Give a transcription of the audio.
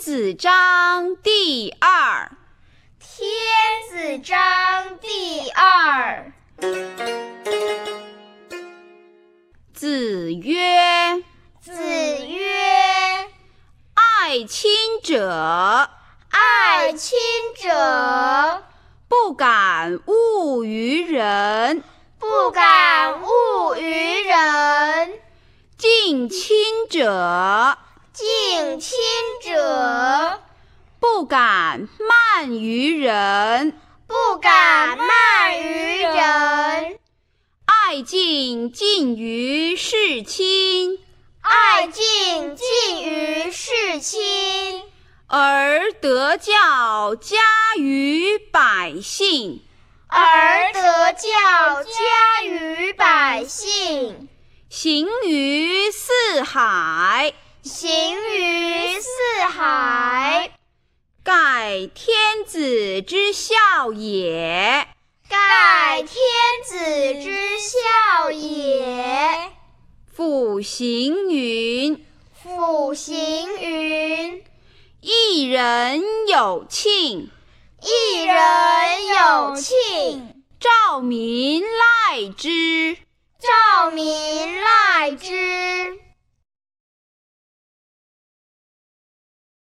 子章第二。 天子章第二。 子曰：爱亲者， 爱亲者， 不敢恶于人； 不敢恶于人。 敬亲者， 敬亲者， 不敢慢于人； 不敢慢于人。 爱敬近于事亲， 爱敬近于事亲， 而德教加于百姓。 而德教加于百姓。 行于四海， 行于四海， 盖天子之孝也。 盖天子之孝也。 父行云： 父行云： 一人有庆， 一人有庆， 兆民赖之。 兆民赖之。